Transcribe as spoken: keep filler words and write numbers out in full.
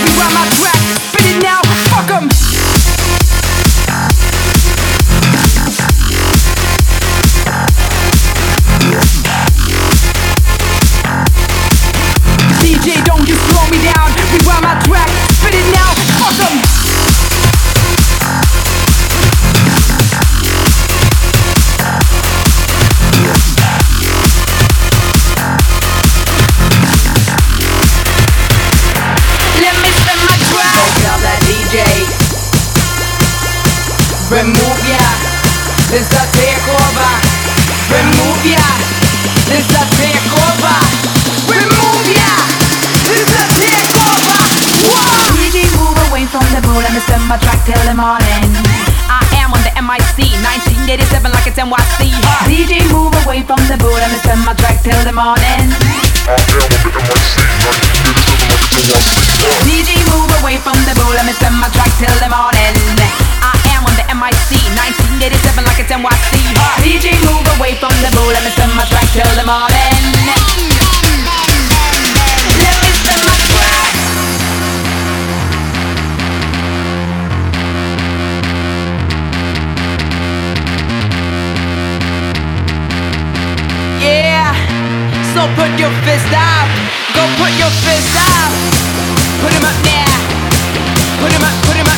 rewind my track, spit it now, fuck 'em. D J, don't you slow me down, rewind my track, spit it now, fuck 'em. Let me spin my track. Go tell that D J, remove ya, this a takeover. Remove ya, this a takeover. Remove ya, this a takeover. Whoa. D J, move away from the bowl. Let me spin my track till the morning. I am on the M I C, nineteen eighty-seven like it's N Y C. D J, move away from the bowl. Let me spin my track till the morning. I am on the M I C, nineteen eighty-seven like it's N Y C. D J, move away from the bowl. Let me spin my track till the morning. I am on the M I C, nineteen eighty-seven like it's N Y C. D J, move away from the bowl. Let me spin my track till the morning. Let me spin my track. Yeah, so put your fist up. Go put your fist up. Put 'em up now. Put 'em up, put 'em up.